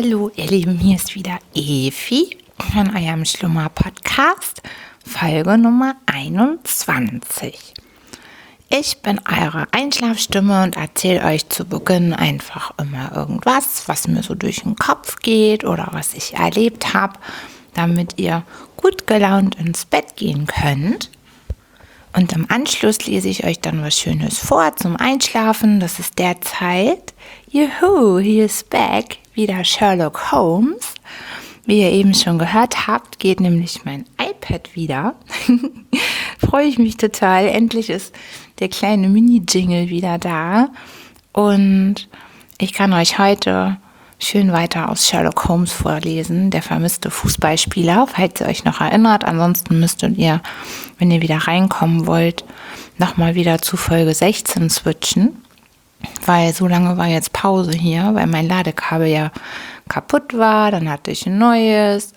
Hallo ihr Lieben, hier ist wieder Evi von eurem Schlummer-Podcast, Folge Nummer 21. Ich bin eure Einschlafstimme und erzähle euch zu Beginn einfach immer irgendwas, was mir so durch den Kopf geht oder was ich erlebt habe, damit ihr gut gelaunt ins Bett gehen könnt. Und im Anschluss lese ich euch dann was Schönes vor zum Einschlafen. Das ist derzeit, juhu, he is back, wieder Sherlock Holmes. Wie ihr eben schon gehört habt, geht nämlich mein iPad wieder. Freue ich mich total. Endlich ist der kleine Mini-Jingle wieder da. Und ich kann euch heute schön weiter aus Sherlock Holmes vorlesen, der vermisste Fußballspieler, falls ihr euch noch erinnert. Ansonsten müsstet ihr, wenn ihr wieder reinkommen wollt, nochmal wieder zu Folge 16 switchen, weil so lange war jetzt Pause hier, weil mein Ladekabel ja kaputt war, dann hatte ich ein neues.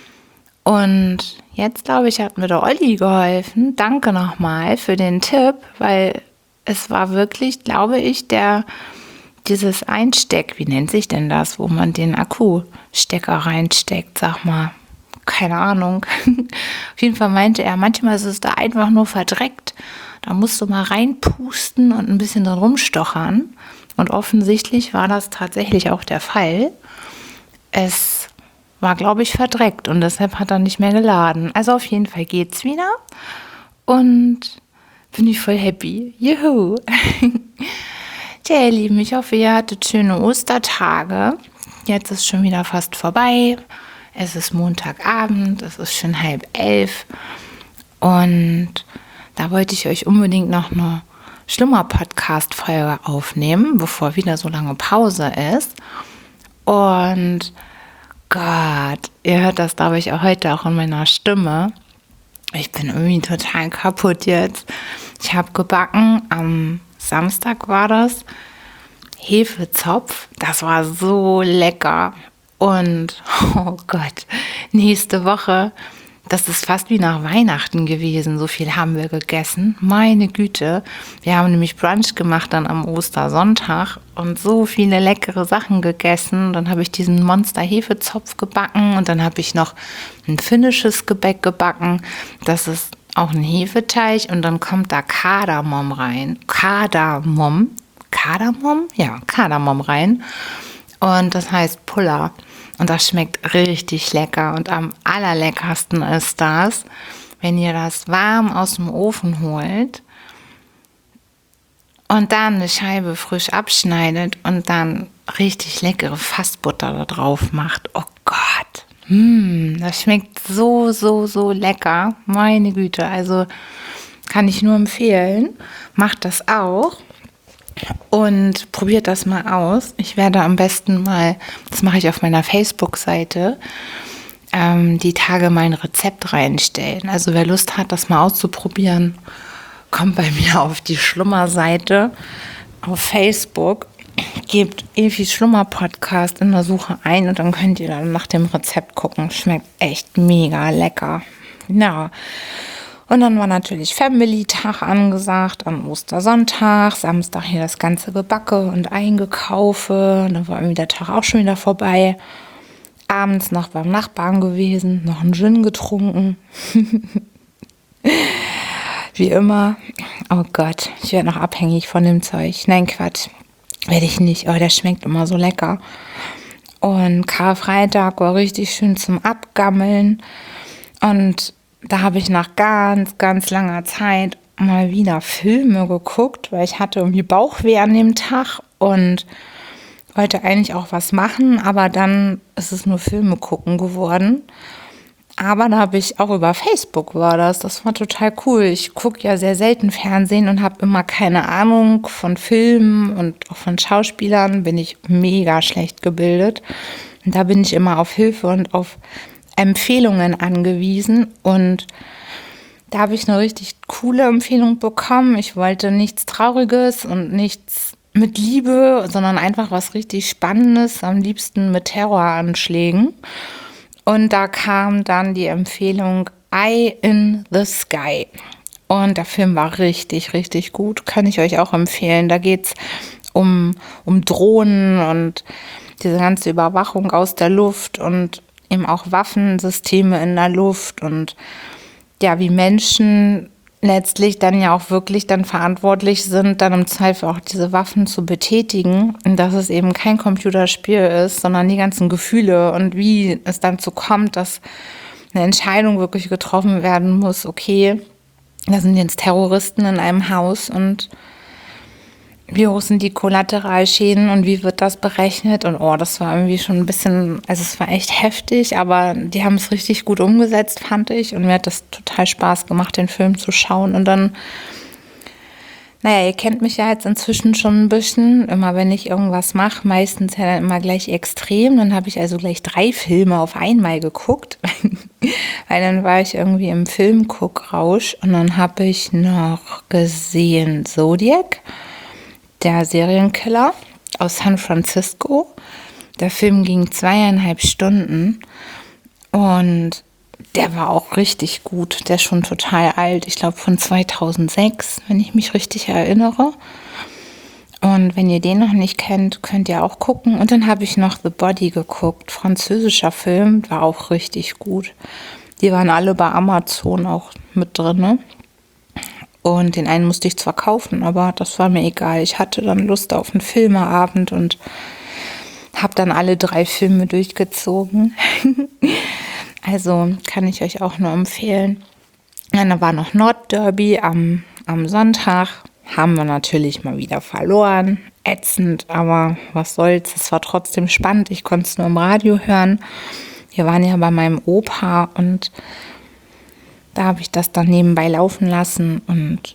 Und jetzt, glaube ich, hat mir der Olli geholfen. Danke nochmal für den Tipp, weil es war wirklich, glaube ich, dieses Einsteck, wie nennt sich denn das, wo man den Akkustecker reinsteckt, sag mal, keine Ahnung. Auf jeden Fall meinte er, manchmal ist es da einfach nur verdreckt. Da musst du mal reinpusten und ein bisschen drin rumstochern. Und offensichtlich war das tatsächlich auch der Fall. Es war, glaube ich, verdreckt und deshalb hat er nicht mehr geladen. Also auf jeden Fall geht's wieder und bin ich voll happy. Juhu! Tja, ihr Lieben, ich hoffe, ihr hattet schöne Ostertage. Jetzt ist schon wieder fast vorbei. Es ist Montagabend, es ist schon 10:30. Und da wollte ich euch unbedingt noch eine Schlummer-Podcast-Folge aufnehmen, bevor wieder so lange Pause ist. Und Gott, ihr hört das, glaube ich, auch heute auch in meiner Stimme. Ich bin irgendwie total kaputt jetzt. Ich habe gebacken am Samstag war das, Hefezopf, das war so lecker und oh Gott, nächste Woche, das ist fast wie nach Weihnachten gewesen, so viel haben wir gegessen, meine Güte, wir haben nämlich Brunch gemacht dann am Ostersonntag und so viele leckere Sachen gegessen, dann habe ich diesen Monster-Hefezopf gebacken und dann habe ich noch ein finnisches Gebäck gebacken, das ist auch ein Hefeteig und dann kommt da Kardamom rein. Kardamom? Ja, Kardamom rein. Und das heißt Puller. Und das schmeckt richtig lecker. Und am allerleckersten ist das, wenn ihr das warm aus dem Ofen holt und dann eine Scheibe frisch abschneidet und dann richtig leckere Fassbutter da drauf macht. Oh Gott. Das schmeckt so, so, so lecker. Meine Güte, also kann ich nur empfehlen. Macht das auch und probiert das mal aus. Ich werde am besten mal, das mache ich auf meiner Facebook-Seite, die Tage mein Rezept reinstellen. Also wer Lust hat, das mal auszuprobieren, kommt bei mir auf die Schlummer-Seite auf Facebook. Gebt Evis Schlummer-Podcast in der Suche ein und dann könnt ihr dann nach dem Rezept gucken. Schmeckt echt mega lecker. Ja. Und dann war natürlich Family-Tag angesagt am Ostersonntag. Samstag hier das ganze Gebacke und Eingekaufe. Dann war irgendwie der Tag auch schon wieder vorbei. Abends noch beim Nachbarn gewesen, noch einen Gin getrunken. Wie immer. Oh Gott, ich werde noch abhängig von dem Zeug. Nein, Quatsch. Werde ich nicht, aber der schmeckt immer so lecker. Und Karfreitag war richtig schön zum Abgammeln. Und da habe ich nach ganz, ganz langer Zeit mal wieder Filme geguckt, weil ich hatte irgendwie Bauchweh an dem Tag und wollte eigentlich auch was machen, aber dann ist es nur Filme gucken geworden. Aber da habe ich auch über Facebook das war total cool. Ich gucke ja sehr selten Fernsehen und habe immer keine Ahnung von Filmen und auch von Schauspielern, bin ich mega schlecht gebildet. Und da bin ich immer auf Hilfe und auf Empfehlungen angewiesen und da habe ich eine richtig coole Empfehlung bekommen. Ich wollte nichts Trauriges und nichts mit Liebe, sondern einfach was richtig Spannendes, am liebsten mit Terroranschlägen. Und da kam dann die Empfehlung Eye in the Sky. Und der Film war richtig, richtig gut. Kann ich euch auch empfehlen. Da geht es um Drohnen und diese ganze Überwachung aus der Luft und eben auch Waffensysteme in der Luft und ja, wie Menschen letztlich dann ja auch wirklich dann verantwortlich sind, dann im Zweifel auch diese Waffen zu betätigen und dass es eben kein Computerspiel ist, sondern die ganzen Gefühle und wie es dann so kommt, dass eine Entscheidung wirklich getroffen werden muss, okay, da sind jetzt Terroristen in einem Haus und wie hoch sind die Kollateralschäden und wie wird das berechnet? Und das war irgendwie schon ein bisschen, also es war echt heftig, aber die haben es richtig gut umgesetzt, fand ich. Und mir hat das total Spaß gemacht, den Film zu schauen. Und dann, ihr kennt mich ja jetzt inzwischen schon ein bisschen. Immer wenn ich irgendwas mache, meistens ja dann immer gleich extrem. Dann habe ich also gleich 3 Filme auf einmal geguckt. Weil dann war ich irgendwie im Filmguckrausch. Und dann habe ich noch gesehen Zodiac, der Serienkiller aus San Francisco. Der Film ging 2,5 Stunden und der war auch richtig gut. Der ist schon total alt. Ich glaube von 2006, wenn ich mich richtig erinnere. Und wenn ihr den noch nicht kennt, könnt ihr auch gucken. Und dann habe ich noch The Body geguckt. Französischer Film, war auch richtig gut. Die waren alle bei Amazon auch mit drin, ne? Und den einen musste ich zwar kaufen, aber das war mir egal. Ich hatte dann Lust auf einen Filmeabend und habe dann alle 3 Filme durchgezogen. Also kann ich euch auch nur empfehlen. Dann war noch Nordderby am Sonntag. Haben wir natürlich mal wieder verloren. Ätzend, aber was soll's. Es war trotzdem spannend. Ich konnte es nur im Radio hören. Wir waren ja bei meinem Opa und da habe ich das dann nebenbei laufen lassen und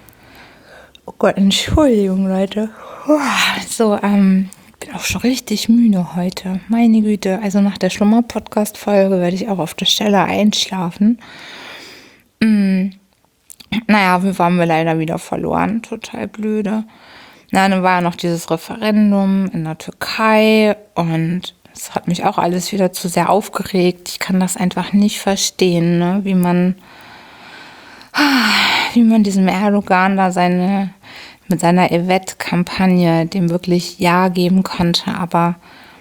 oh Gott, Entschuldigung, Leute. So, bin auch schon richtig müde heute. Meine Güte, also nach der Schlummer-Podcast-Folge werde ich auch auf der Stelle einschlafen. Wir waren leider wieder verloren. Total blöde. Dann war noch dieses Referendum in der Türkei und das hat mich auch alles wieder zu sehr aufgeregt. Ich kann das einfach nicht verstehen, ne? Wie man diesem Erdogan da mit seiner Evet-Kampagne dem wirklich Ja geben konnte. Aber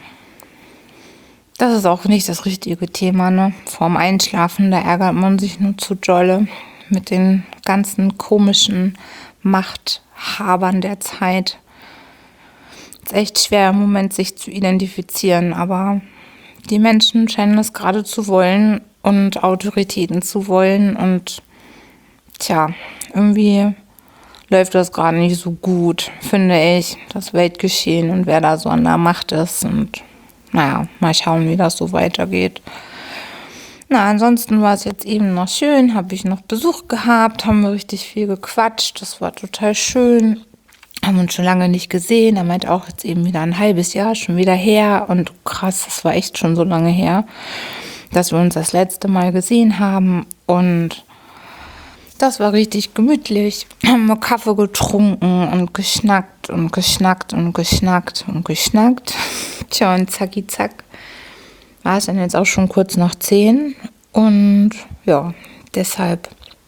das ist auch nicht das richtige Thema, ne? Vorm Einschlafen, da ärgert man sich nur zu dolle mit den ganzen komischen Machthabern der Zeit. Es ist echt schwer im Moment, sich zu identifizieren, aber die Menschen scheinen das gerade zu wollen und Autoritäten zu wollen und irgendwie läuft das gerade nicht so gut, finde ich, das Weltgeschehen und wer da so an der Macht ist und mal schauen, wie das so weitergeht. Ansonsten war es jetzt eben noch schön, habe ich noch Besuch gehabt, haben wir richtig viel gequatscht, das war total schön. Haben uns schon lange nicht gesehen. Er meint auch jetzt eben wieder ein halbes Jahr schon wieder her. Und krass, das war echt schon so lange her, dass wir uns das letzte Mal gesehen haben. Und das war richtig gemütlich. Haben wir Kaffee getrunken und geschnackt und geschnackt und geschnackt und geschnackt. Tja, und zacki zack war es dann jetzt auch schon kurz nach 10. Und ja, deshalb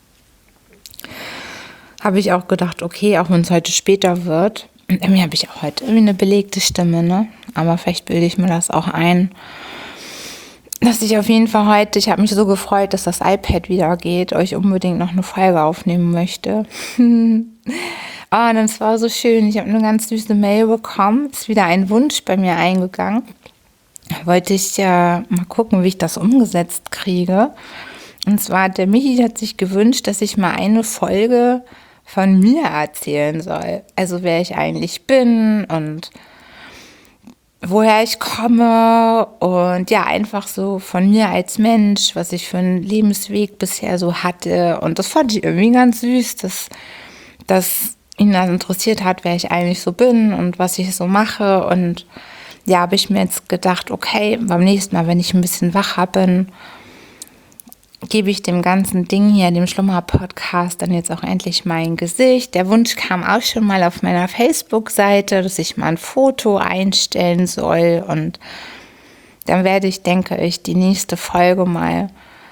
habe ich auch gedacht, okay, auch wenn es heute später wird, und irgendwie habe ich auch heute irgendwie eine belegte Stimme, ne? Aber vielleicht bilde ich mir das auch ein, dass ich auf jeden Fall heute, ich habe mich so gefreut, dass das iPad wieder geht, euch unbedingt noch eine Folge aufnehmen möchte. Und es war so schön, ich habe eine ganz süße Mail bekommen, ist wieder ein Wunsch bei mir eingegangen. Da wollte ich ja mal gucken, wie ich das umgesetzt kriege. Und zwar, der Michi hat sich gewünscht, dass ich mal eine Folge von mir erzählen soll. Also wer ich eigentlich bin und woher ich komme und ja, einfach so von mir als Mensch, was ich für einen Lebensweg bisher so hatte. Und das fand ich irgendwie ganz süß, dass ihn das interessiert hat, wer ich eigentlich so bin und was ich so mache. Und ja, habe ich mir jetzt gedacht, okay, beim nächsten Mal, wenn ich ein bisschen wacher bin, gebe ich dem ganzen Ding hier, dem Schlummer-Podcast, dann jetzt auch endlich mein Gesicht. Der Wunsch kam auch schon mal auf meiner Facebook-Seite, dass ich mal ein Foto einstellen soll. Und dann werde ich, denke ich, die nächste Folge mal,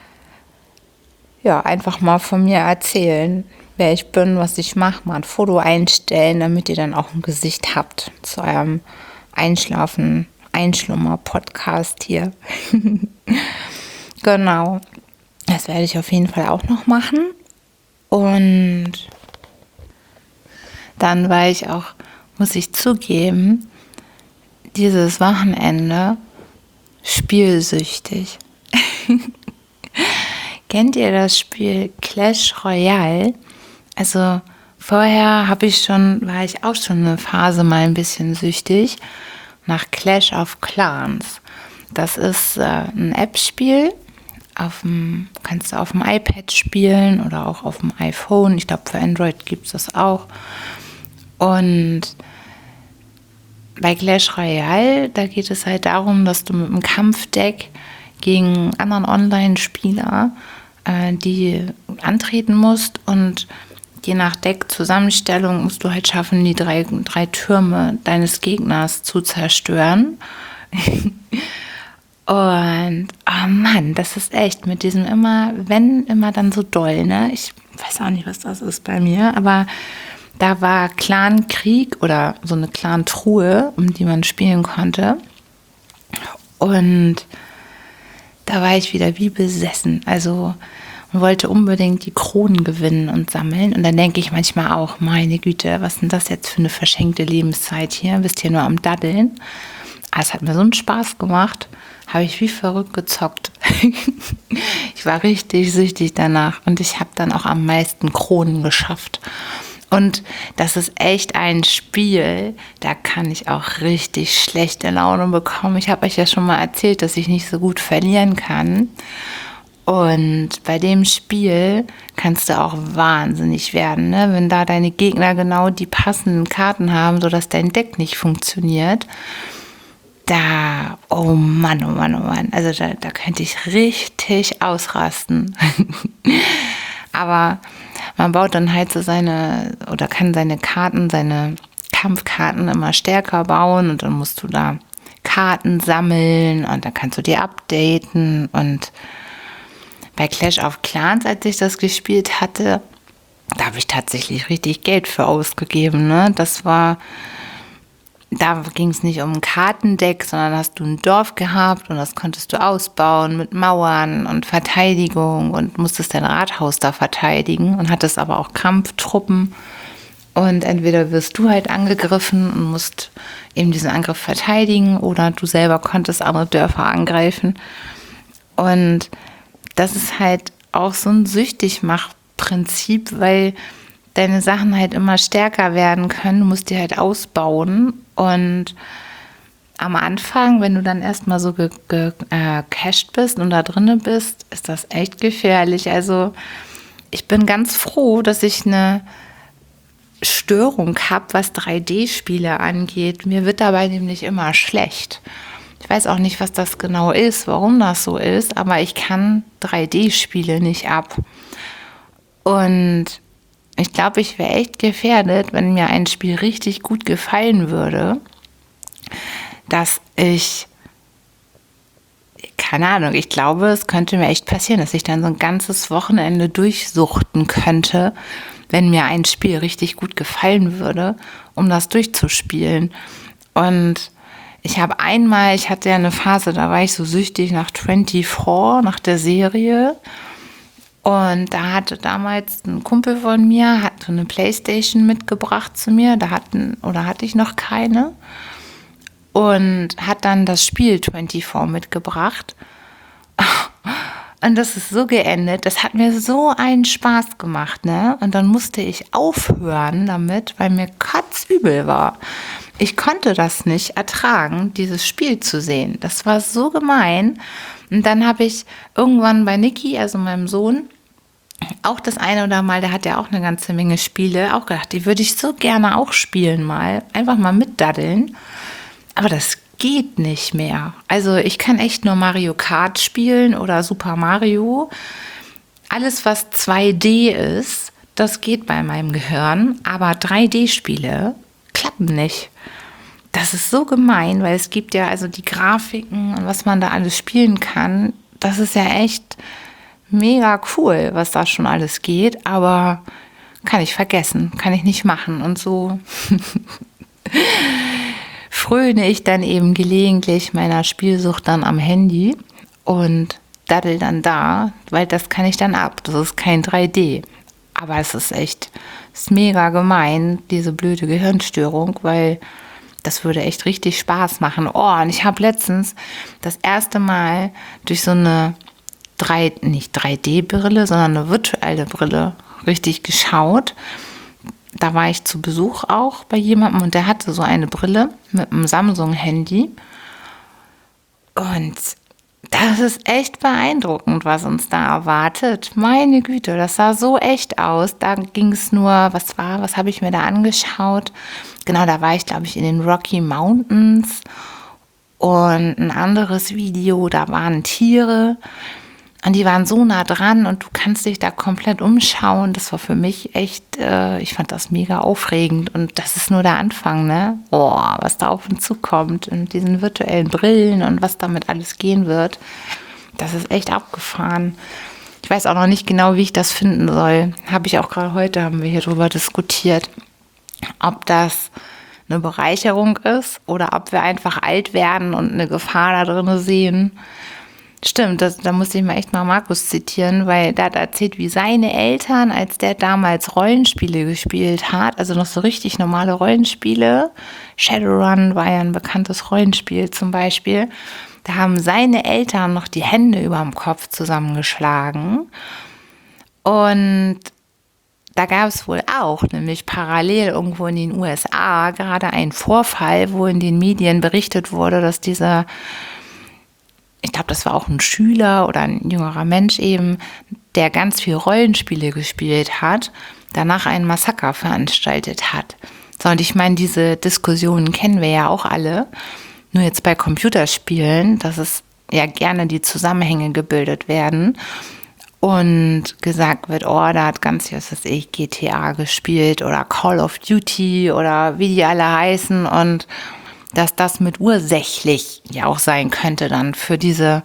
einfach mal von mir erzählen, wer ich bin, was ich mache, mal ein Foto einstellen, damit ihr dann auch ein Gesicht habt zu eurem Einschlafen Einschlummer-Podcast hier. Genau, das werde ich auf jeden Fall auch noch machen. Und dann war ich auch, muss ich zugeben, dieses Wochenende spielsüchtig. Kennt ihr das Spiel Clash Royale? Also vorher war ich auch schon eine Phase mal ein bisschen süchtig nach Clash of Clans. Das ist ein App-Spiel. Kannst du auf dem iPad spielen oder auch auf dem iPhone. Ich glaube, für Android gibt es das auch. Und bei Clash Royale, da geht es halt darum, dass du mit einem Kampfdeck gegen anderen Online-Spieler die antreten musst, und je nach Deckzusammenstellung musst du halt schaffen, die drei Türme deines Gegners zu zerstören. Und, oh Mann, das ist echt mit diesem immer dann so doll, ne? Ich weiß auch nicht, was das ist bei mir, aber da war Clan-Krieg oder so eine Clan-Truhe, um die man spielen konnte. Und da war ich wieder wie besessen. Also man wollte unbedingt die Kronen gewinnen und sammeln. Und dann denke ich manchmal auch, meine Güte, was ist denn das jetzt für eine verschenkte Lebenszeit hier? Bist hier nur am Daddeln. Aber es hat mir so einen Spaß gemacht. Habe ich wie verrückt gezockt. Ich war richtig süchtig danach. Und ich habe dann auch am meisten Kronen geschafft. Und das ist echt ein Spiel, da kann ich auch richtig schlechte Laune bekommen. Ich habe euch ja schon mal erzählt, dass ich nicht so gut verlieren kann. Und bei dem Spiel kannst du auch wahnsinnig werden, ne? Wenn da deine Gegner genau die passenden Karten haben, sodass dein Deck nicht funktioniert. Oh Mann, oh Mann, oh Mann. Also da könnte ich richtig ausrasten. Aber man baut dann halt so kann seine Kampfkarten immer stärker bauen, und dann musst du da Karten sammeln und dann kannst du die updaten. Und bei Clash of Clans, als ich das gespielt hatte, da habe ich tatsächlich richtig Geld für ausgegeben, ne? Da ging es nicht um ein Kartendeck, sondern hast du ein Dorf gehabt und das konntest du ausbauen mit Mauern und Verteidigung und musstest dein Rathaus da verteidigen und hattest aber auch Kampftruppen. Und entweder wirst du halt angegriffen und musst eben diesen Angriff verteidigen, oder du selber konntest andere Dörfer angreifen. Und das ist halt auch so ein Süchtigmach-Prinzip, weil deine Sachen halt immer stärker werden können. Du musst die halt ausbauen. Und am Anfang, wenn du dann erstmal so gecached bist und da drinne bist, ist das echt gefährlich. Also ich bin ganz froh, dass ich eine Störung habe, was 3D-Spiele angeht. Mir wird dabei nämlich immer schlecht. Ich weiß auch nicht, was das genau ist, warum das so ist, aber ich kann 3D-Spiele nicht ab. Und ich glaube, ich wäre echt gefährdet, wenn mir ein Spiel richtig gut gefallen würde, dass keine Ahnung, ich glaube, es könnte mir echt passieren, dass ich dann so ein ganzes Wochenende durchsuchten könnte, wenn mir ein Spiel richtig gut gefallen würde, um das durchzuspielen. Und ich hatte ja eine Phase, da war ich so süchtig nach 24, nach der Serie. Und da hatte damals ein Kumpel von mir, hat so eine Playstation mitgebracht zu mir, hatte ich noch keine. Und hat dann das Spiel 24 mitgebracht. Und das ist so geendet, das hat mir so einen Spaß gemacht, ne? Und dann musste ich aufhören damit, weil mir kotzübel war. Ich konnte das nicht ertragen, dieses Spiel zu sehen. Das war so gemein. Und dann habe ich irgendwann bei Niki, also meinem Sohn, auch das eine oder mal, der hat ja auch eine ganze Menge Spiele, auch gedacht, die würde ich so gerne auch spielen mal. Einfach mal mitdaddeln. Aber das geht nicht mehr. Also ich kann echt nur Mario Kart spielen oder Super Mario. Alles, was 2D ist, das geht bei meinem Gehirn. Aber 3D-Spiele klappen nicht. Das ist so gemein, weil es gibt ja also die Grafiken und was man da alles spielen kann. Das ist ja echt mega cool, was da schon alles geht. Aber kann ich vergessen, kann ich nicht machen. Und so fröne ich dann eben gelegentlich meiner Spielsucht dann am Handy und daddel dann da, weil das kann ich dann ab. Das ist kein 3D. Aber es ist mega gemein, diese blöde Gehirnstörung, weil das würde echt richtig Spaß machen. Oh, und ich habe letztens das erste Mal durch so eine nicht 3D-Brille, sondern eine virtuelle Brille richtig geschaut. Da war ich zu Besuch auch bei jemandem und der hatte so eine Brille mit einem Samsung-Handy. Und das ist echt beeindruckend, was uns da erwartet. Meine Güte, das sah so echt aus. Da ging es nur, was habe ich mir da angeschaut? Genau, da war ich, glaube ich, in den Rocky Mountains. Und ein anderes Video, da waren Tiere. Und die waren so nah dran und du kannst dich da komplett umschauen. Das war für mich echt, ich fand das mega aufregend. Und das ist nur der Anfang, ne? Oh, was da auf uns zukommt und diesen virtuellen Brillen und was damit alles gehen wird. Das ist echt abgefahren. Ich weiß auch noch nicht genau, wie ich das finden soll. Habe ich auch gerade heute, haben wir hier drüber diskutiert, ob das eine Bereicherung ist oder ob wir einfach alt werden und eine Gefahr da drin sehen. Stimmt, da muss ich mal echt mal Markus zitieren, weil der hat erzählt, wie seine Eltern, als der damals Rollenspiele gespielt hat, also noch so richtig normale Rollenspiele, Shadowrun war ja ein bekanntes Rollenspiel zum Beispiel, da haben seine Eltern noch die Hände überm Kopf zusammengeschlagen und da gab es wohl auch, nämlich parallel irgendwo in den USA, gerade einen Vorfall, wo in den Medien berichtet wurde, dass dieser, ich glaube, das war auch ein Schüler oder ein jüngerer Mensch eben, der ganz viel Rollenspiele gespielt hat, danach ein Massaker veranstaltet hat. So, und ich meine, diese Diskussionen kennen wir ja auch alle. Nur jetzt bei Computerspielen, dass es ja gerne die Zusammenhänge gebildet werden und gesagt wird, oh, da hat ganz, was weiß ich, GTA gespielt oder Call of Duty oder wie die alle heißen und dass das mit ursächlich ja auch sein könnte dann für diese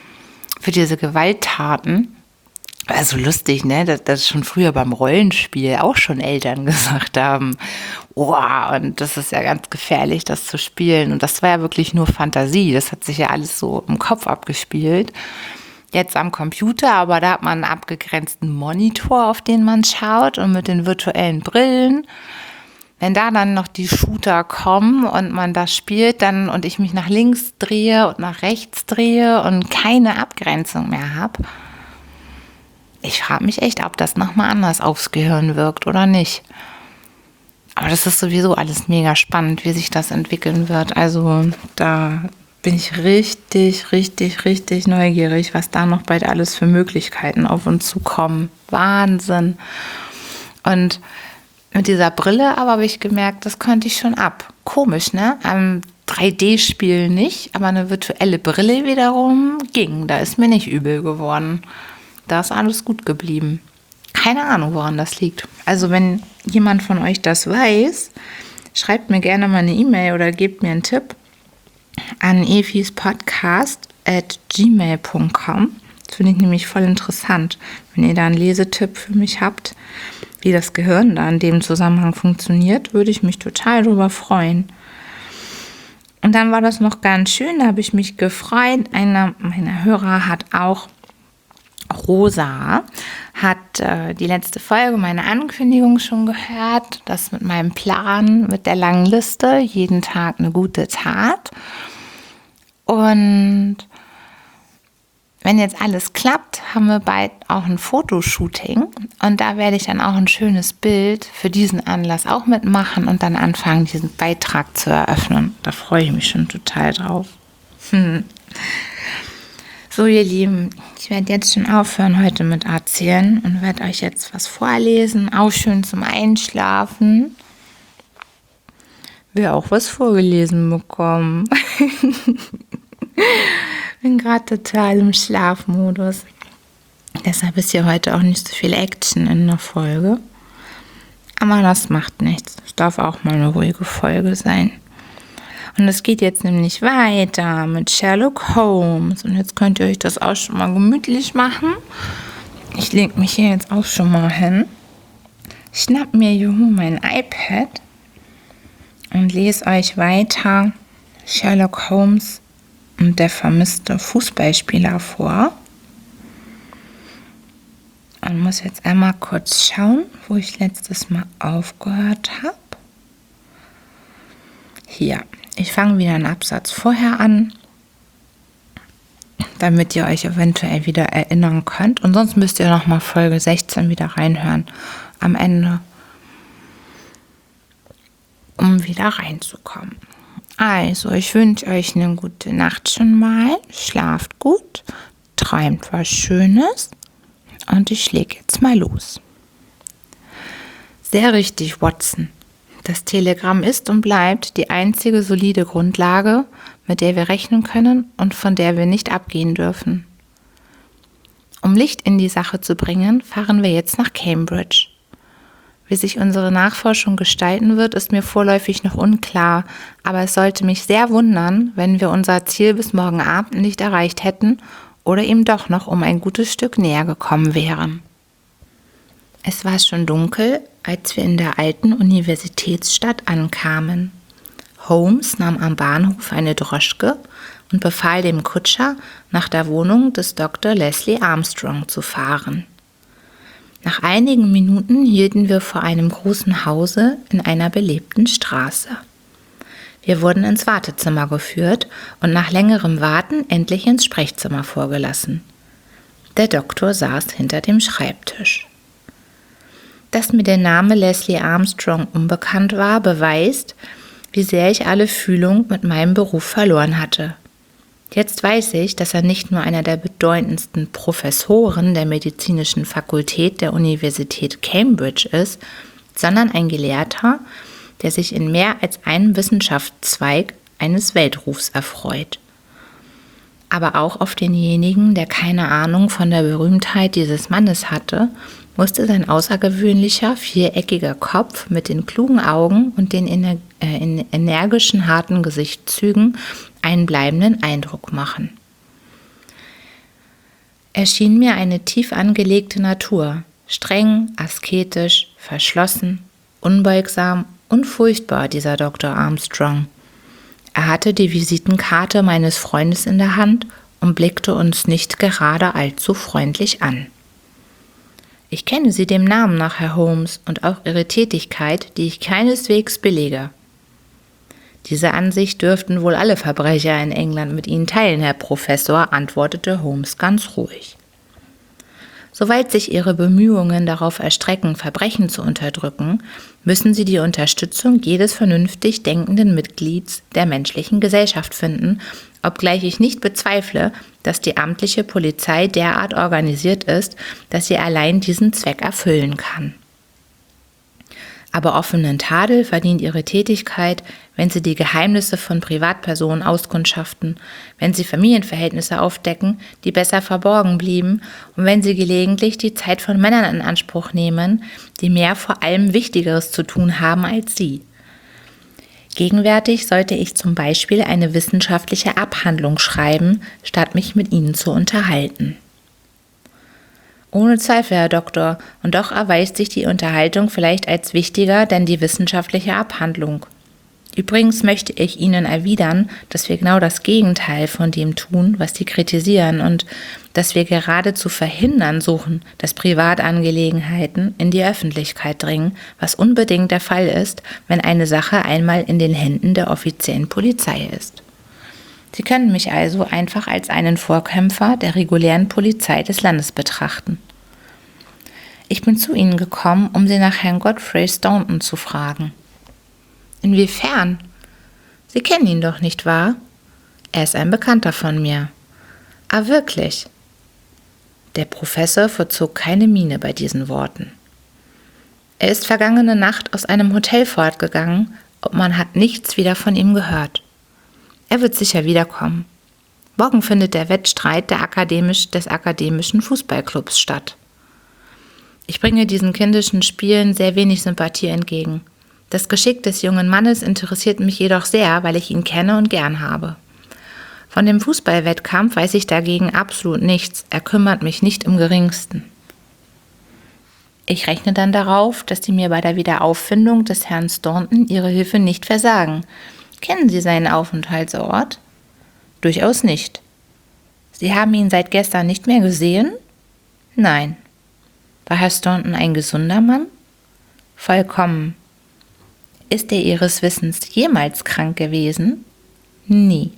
Gewalttaten. Also lustig, ne? Dass schon früher beim Rollenspiel auch schon Eltern gesagt haben, oh, und das ist ja ganz gefährlich, das zu spielen. Und das war ja wirklich nur Fantasie. Das hat sich ja alles so im Kopf abgespielt. Jetzt am Computer, aber da hat man einen abgegrenzten Monitor, auf den man schaut und mit den virtuellen Brillen. Wenn da dann noch die Shooter kommen und man das spielt dann und ich mich nach links drehe und nach rechts drehe und keine Abgrenzung mehr habe, ich frage mich echt, ob das nochmal anders aufs Gehirn wirkt oder nicht. Aber das ist sowieso alles mega spannend, wie sich das entwickeln wird. Also da bin ich richtig, richtig, richtig neugierig, was da noch bald alles für Möglichkeiten auf uns zukommen. Wahnsinn. Und mit dieser Brille aber habe ich gemerkt, das konnte ich schon ab. Komisch, ne? Am 3D-Spiel nicht, aber eine virtuelle Brille wiederum ging. Da ist mir nicht übel geworden. Da ist alles gut geblieben. Keine Ahnung, woran das liegt. Also wenn jemand von euch das weiß, schreibt mir gerne mal eine E-Mail oder gebt mir einen Tipp an efispodcast@gmail.com. Das finde ich nämlich voll interessant, wenn ihr da einen Lesetipp für mich habt, wie das Gehirn da in dem Zusammenhang funktioniert, würde ich mich total darüber freuen. Und dann war das noch ganz schön, da habe ich mich gefreut. Einer meiner Hörer hat auch, Rosa, hat die letzte Folge, meine Ankündigung schon gehört, das mit meinem Plan, mit der langen Liste, jeden Tag eine gute Tat. Und wenn jetzt alles klappt, haben wir bald auch ein Fotoshooting und da werde ich dann auch ein schönes Bild für diesen Anlass auch mitmachen und dann anfangen, diesen Beitrag zu eröffnen. Da freue ich mich schon total drauf. So, ihr Lieben, ich werde jetzt schon aufhören heute mit erzählen und werde euch jetzt was vorlesen, auch schön zum Einschlafen. Will auch was vorgelesen bekommen. Bin gerade total im Schlafmodus. Deshalb ist hier heute auch nicht so viel Action in der Folge. Aber das macht nichts. Es darf auch mal eine ruhige Folge sein. Und es geht jetzt nämlich weiter mit Sherlock Holmes. Und jetzt könnt ihr euch das auch schon mal gemütlich machen. Ich lege mich hier jetzt auch schon mal hin. Schnapp mir mein iPad und lese euch weiter Sherlock Holmes und der vermisste Fußballspieler vor. Und muss jetzt einmal kurz schauen, wo ich letztes Mal aufgehört habe. Hier, ich fange wieder einen Absatz vorher an, damit ihr euch eventuell wieder erinnern könnt. Und sonst müsst ihr nochmal Folge 16 wieder reinhören am Ende, um wieder reinzukommen. Also, ich wünsche euch eine gute Nacht schon mal. Schlaft gut, träumt was Schönes. Und ich lege jetzt mal los. Sehr richtig, Watson. Das Telegramm ist und bleibt die einzige solide Grundlage, mit der wir rechnen können und von der wir nicht abgehen dürfen. Um Licht in die Sache zu bringen, fahren wir jetzt nach Cambridge. Wie sich unsere Nachforschung gestalten wird, ist mir vorläufig noch unklar, aber es sollte mich sehr wundern, wenn wir unser Ziel bis morgen Abend nicht erreicht hätten oder ihm doch noch um ein gutes Stück näher gekommen wären. Es war schon dunkel, als wir in der alten Universitätsstadt ankamen. Holmes nahm am Bahnhof eine Droschke und befahl dem Kutscher, nach der Wohnung des Dr. Leslie Armstrong zu fahren. Nach einigen Minuten hielten wir vor einem großen Hause in einer belebten Straße. Wir wurden ins Wartezimmer geführt und nach längerem Warten endlich ins Sprechzimmer vorgelassen. Der Doktor saß hinter dem Schreibtisch. Dass mir der Name Leslie Armstrong unbekannt war, beweist, wie sehr ich alle Fühlung mit meinem Beruf verloren hatte. Jetzt weiß ich, dass er nicht nur einer der bedeutendsten Professoren der medizinischen Fakultät der Universität Cambridge ist, sondern ein Gelehrter, der sich in mehr als einem Wissenschaftszweig eines Weltrufs erfreut. Aber auch auf denjenigen, der keine Ahnung von der Berühmtheit dieses Mannes hatte, musste sein außergewöhnlicher, viereckiger Kopf mit den klugen Augen und den energischen, harten Gesichtszügen einen bleibenden Eindruck machen. Er schien mir eine tief angelegte Natur, streng, asketisch, verschlossen, unbeugsam und furchtbar, dieser Dr. Armstrong. Er hatte die Visitenkarte meines Freundes in der Hand und blickte uns nicht gerade allzu freundlich an. Ich kenne Sie dem Namen nach, Herr Holmes, und auch Ihre Tätigkeit, die ich keineswegs billige. Diese Ansicht dürften wohl alle Verbrecher in England mit Ihnen teilen, Herr Professor, antwortete Holmes ganz ruhig. Soweit sich Ihre Bemühungen darauf erstrecken, Verbrechen zu unterdrücken, müssen Sie die Unterstützung jedes vernünftig denkenden Mitglieds der menschlichen Gesellschaft finden, obgleich ich nicht bezweifle, dass die amtliche Polizei derart organisiert ist, dass sie allein diesen Zweck erfüllen kann. Aber offenen Tadel verdient Ihre Tätigkeit, wenn Sie die Geheimnisse von Privatpersonen auskundschaften, wenn Sie Familienverhältnisse aufdecken, die besser verborgen blieben, und wenn Sie gelegentlich die Zeit von Männern in Anspruch nehmen, die mehr vor allem Wichtigeres zu tun haben als Sie. Gegenwärtig sollte ich zum Beispiel eine wissenschaftliche Abhandlung schreiben, statt mich mit Ihnen zu unterhalten. Ohne Zweifel, Herr Doktor, und doch erweist sich die Unterhaltung vielleicht als wichtiger denn die wissenschaftliche Abhandlung. Übrigens möchte ich Ihnen erwidern, dass wir genau das Gegenteil von dem tun, was Sie kritisieren, und dass wir geradezu verhindern suchen, dass Privatangelegenheiten in die Öffentlichkeit dringen, was unbedingt der Fall ist, wenn eine Sache einmal in den Händen der offiziellen Polizei ist. Sie können mich also einfach als einen Vorkämpfer der regulären Polizei des Landes betrachten. Ich bin zu Ihnen gekommen, um Sie nach Herrn Godfrey Staunton zu fragen. Inwiefern? Sie kennen ihn doch, nicht wahr? Er ist ein Bekannter von mir. Ah, wirklich? Der Professor verzog keine Miene bei diesen Worten. Er ist vergangene Nacht aus einem Hotel fortgegangen und man hat nichts wieder von ihm gehört. Er wird sicher wiederkommen. Morgen findet der Wettstreit des akademischen Fußballclubs statt. Ich bringe diesen kindischen Spielen sehr wenig Sympathie entgegen. Das Geschick des jungen Mannes interessiert mich jedoch sehr, weil ich ihn kenne und gern habe. Von dem Fußballwettkampf weiß ich dagegen absolut nichts. Er kümmert mich nicht im geringsten. Ich rechne dann darauf, dass Sie mir bei der Wiederauffindung des Herrn Staunton Ihre Hilfe nicht versagen. Kennen Sie seinen Aufenthaltsort? Durchaus nicht. Sie haben ihn seit gestern nicht mehr gesehen? Nein. War Herr Staunton ein gesunder Mann? Vollkommen. Ist er Ihres Wissens jemals krank gewesen? Nie.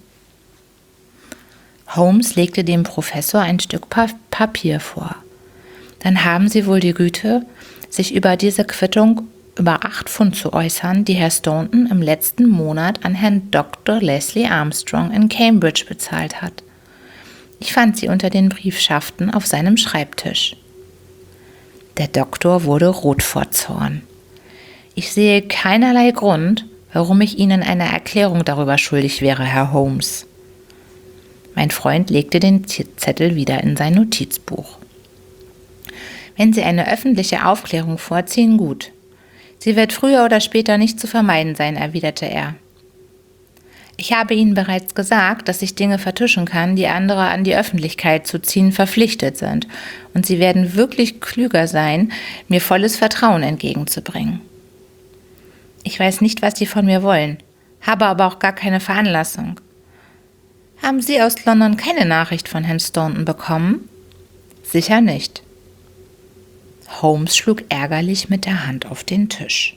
Holmes legte dem Professor ein Stück Papier vor. Dann haben Sie wohl die Güte, sich über diese Quittung über 8 Pfund zu äußern, die Herr Staunton im letzten Monat an Herrn Dr. Leslie Armstrong in Cambridge bezahlt hat. Ich fand sie unter den Briefschaften auf seinem Schreibtisch. Der Doktor wurde rot vor Zorn. Ich sehe keinerlei Grund, warum ich Ihnen eine Erklärung darüber schuldig wäre, Herr Holmes. Mein Freund legte den Zettel wieder in sein Notizbuch. Wenn Sie eine öffentliche Aufklärung vorziehen, gut. Sie wird früher oder später nicht zu vermeiden sein, erwiderte er. Ich habe Ihnen bereits gesagt, dass ich Dinge vertuschen kann, die andere an die Öffentlichkeit zu ziehen verpflichtet sind, und Sie werden wirklich klüger sein, mir volles Vertrauen entgegenzubringen. Ich weiß nicht, was Sie von mir wollen, habe aber auch gar keine Veranlassung. Haben Sie aus London keine Nachricht von Herrn Staunton bekommen? Sicher nicht. Holmes schlug ärgerlich mit der Hand auf den Tisch.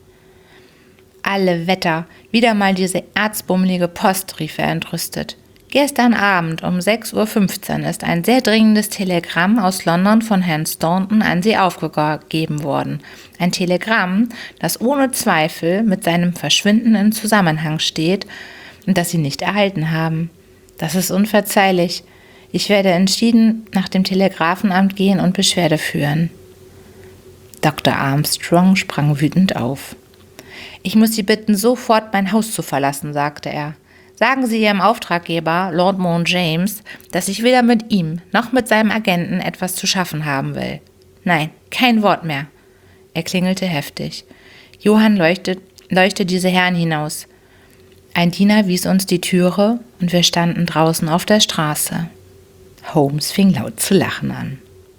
Alle Wetter, wieder mal diese erzbummelige Post, rief er entrüstet. Gestern Abend um 6:15 Uhr ist ein sehr dringendes Telegramm aus London von Herrn Staunton an Sie aufgegeben worden. Ein Telegramm, das ohne Zweifel mit seinem Verschwinden in Zusammenhang steht und das Sie nicht erhalten haben. Das ist unverzeihlich. Ich werde entschieden nach dem Telegrafenamt gehen und Beschwerde führen. Dr. Armstrong sprang wütend auf. Ich muss Sie bitten, sofort mein Haus zu verlassen, sagte er. Sagen Sie Ihrem Auftraggeber, Lord Mount James, dass ich weder mit ihm noch mit seinem Agenten etwas zu schaffen haben will. Nein, kein Wort mehr. Er klingelte heftig. Johann leuchtete diese Herren hinaus. Ein Diener wies uns die Türe und wir standen draußen auf der Straße. Holmes fing laut zu lachen an.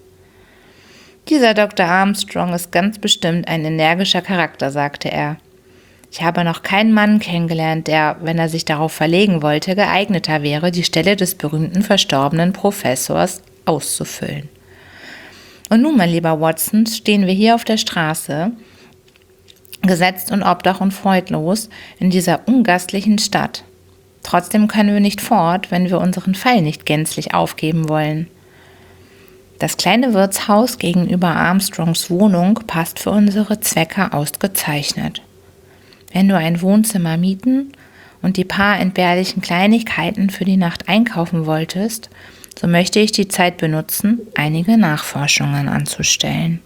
Dieser Dr. Armstrong ist ganz bestimmt ein energischer Charakter, sagte er. Ich habe noch keinen Mann kennengelernt, der, wenn er sich darauf verlegen wollte, geeigneter wäre, die Stelle des berühmten verstorbenen Professors auszufüllen. Und nun, mein lieber Watson, stehen wir hier auf der Straße, gesetzt und obdach und freudlos, in dieser ungastlichen Stadt. Trotzdem können wir nicht fort, wenn wir unseren Fall nicht gänzlich aufgeben wollen. Das kleine Wirtshaus gegenüber Armstrongs Wohnung passt für unsere Zwecke ausgezeichnet. Wenn du ein Wohnzimmer mieten und die paar entbehrlichen Kleinigkeiten für die Nacht einkaufen wolltest, so möchte ich die Zeit benutzen, einige Nachforschungen anzustellen.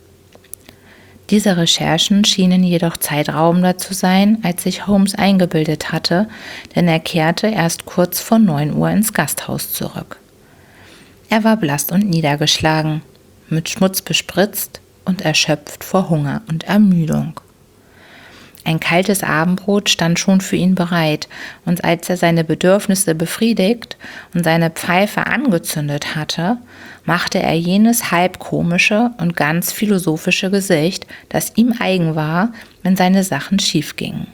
Diese Recherchen schienen jedoch zeitraubender zu sein, als sich Holmes eingebildet hatte, denn er kehrte erst kurz vor 9 Uhr ins Gasthaus zurück. Er war blass und niedergeschlagen, mit Schmutz bespritzt und erschöpft vor Hunger und Ermüdung. Ein kaltes Abendbrot stand schon für ihn bereit, und als er seine Bedürfnisse befriedigt und seine Pfeife angezündet hatte, machte er jenes halb komische und ganz philosophische Gesicht, das ihm eigen war, wenn seine Sachen schief gingen.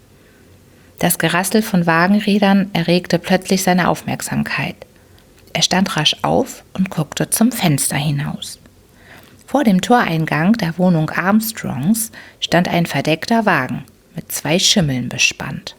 Das Gerassel von Wagenrädern erregte plötzlich seine Aufmerksamkeit. Er stand rasch auf und guckte zum Fenster hinaus. Vor dem Toreingang der Wohnung Armstrongs stand ein verdeckter Wagen mit 2 Schimmeln bespannt.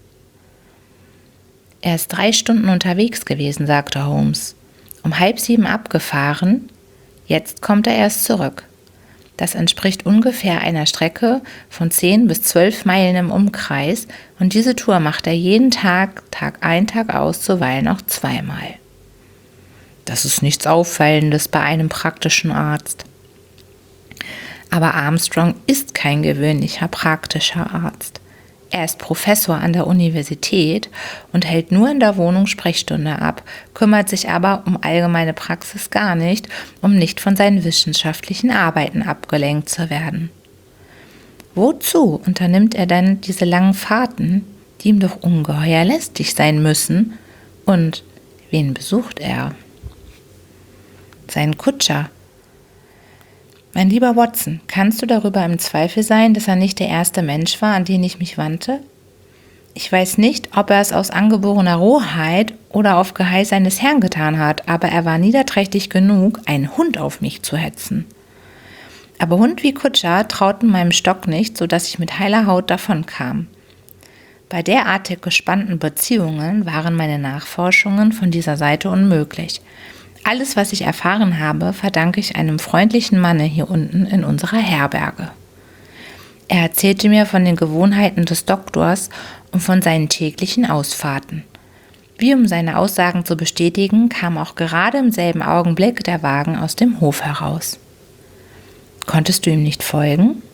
Er ist 3 Stunden unterwegs gewesen, sagte Holmes. Um 6:30 abgefahren, jetzt kommt er erst zurück. Das entspricht ungefähr einer Strecke von 10 bis 12 Meilen im Umkreis und diese Tour macht er jeden Tag, Tag ein, Tag aus, zuweilen auch 2-mal. Das ist nichts Auffallendes bei einem praktischen Arzt. Aber Armstrong ist kein gewöhnlicher praktischer Arzt. Er ist Professor an der Universität und hält nur in der Wohnung Sprechstunde ab, kümmert sich aber um allgemeine Praxis gar nicht, um nicht von seinen wissenschaftlichen Arbeiten abgelenkt zu werden. Wozu unternimmt er denn diese langen Fahrten, die ihm doch ungeheuer lästig sein müssen? Und wen besucht er? Seinen Kutscher. Mein lieber Watson, kannst du darüber im Zweifel sein, dass er nicht der erste Mensch war, an den ich mich wandte? Ich weiß nicht, ob er es aus angeborener Rohheit oder auf Geheiß seines Herrn getan hat, aber er war niederträchtig genug, einen Hund auf mich zu hetzen. Aber Hund wie Kutscher trauten meinem Stock nicht, sodass ich mit heiler Haut davonkam. Bei derartig gespannten Beziehungen waren meine Nachforschungen von dieser Seite unmöglich. Alles, was ich erfahren habe, verdanke ich einem freundlichen Manne hier unten in unserer Herberge. Er erzählte mir von den Gewohnheiten des Doktors und von seinen täglichen Ausfahrten. Wie um seine Aussagen zu bestätigen, kam auch gerade im selben Augenblick der Wagen aus dem Hof heraus. Konntest du ihm nicht folgen?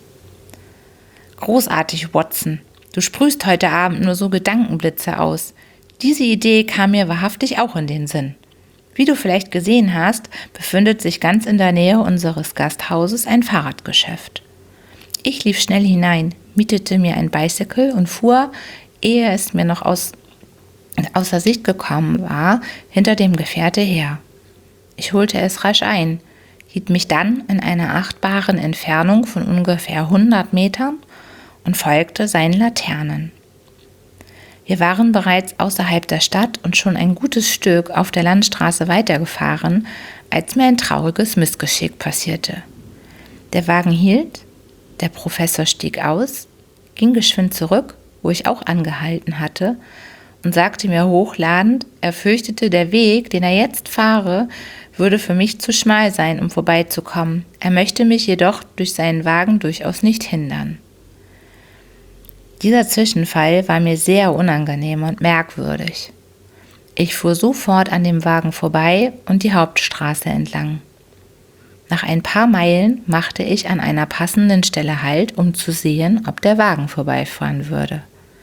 Großartig, Watson. Du sprühst heute Abend nur so Gedankenblitze aus. Diese Idee kam mir wahrhaftig auch in den Sinn. Wie du vielleicht gesehen hast, befindet sich ganz in der Nähe unseres Gasthauses ein Fahrradgeschäft. Ich lief schnell hinein, mietete mir ein Bicycle und fuhr, ehe es mir noch außer Sicht gekommen war, hinter dem Gefährte her. Ich holte es rasch ein, hielt mich dann in einer achtbaren Entfernung von ungefähr 100 Metern und folgte seinen Laternen. Wir waren bereits außerhalb der Stadt und schon ein gutes Stück auf der Landstraße weitergefahren, als mir ein trauriges Missgeschick passierte. Der Wagen hielt, der Professor stieg aus, ging geschwind zurück, wo ich auch angehalten hatte, und sagte mir hochladend, er fürchtete, der Weg, den er jetzt fahre, würde für mich zu schmal sein, um vorbeizukommen. Er möchte mich jedoch durch seinen Wagen durchaus nicht hindern. Dieser Zwischenfall war mir sehr unangenehm und merkwürdig. Ich fuhr sofort an dem Wagen vorbei und die Hauptstraße entlang. Nach ein paar Meilen machte ich an einer passenden Stelle Halt, um zu sehen, ob der Wagen vorbeifahren würde.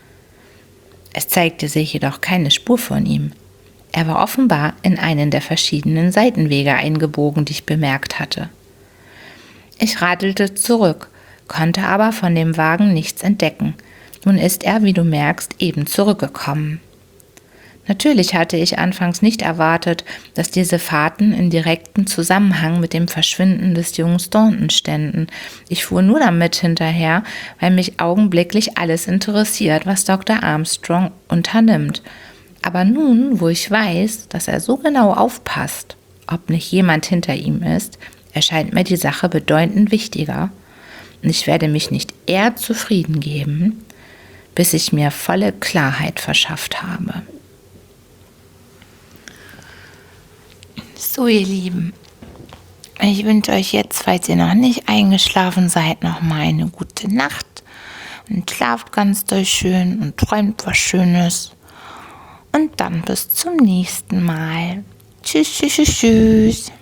Es zeigte sich jedoch keine Spur von ihm. Er war offenbar in einen der verschiedenen Seitenwege eingebogen, die ich bemerkt hatte. Ich radelte zurück, konnte aber von dem Wagen nichts entdecken. Nun ist er, wie du merkst, eben zurückgekommen. Natürlich hatte ich anfangs nicht erwartet, dass diese Fahrten in direktem Zusammenhang mit dem Verschwinden des jungen Staunton ständen. Ich fuhr nur damit hinterher, weil mich augenblicklich alles interessiert, was Dr. Armstrong unternimmt. Aber nun, wo ich weiß, dass er so genau aufpasst, ob nicht jemand hinter ihm ist, erscheint mir die Sache bedeutend wichtiger. Und ich werde mich nicht eher zufrieden geben, bis ich mir volle Klarheit verschafft habe. So, ihr Lieben, ich wünsche euch jetzt, falls ihr noch nicht eingeschlafen seid, noch mal eine gute Nacht und schlaft ganz doll schön und träumt was Schönes. Und dann bis zum nächsten Mal. Tschüss, tschüss, tschüss, tschüss.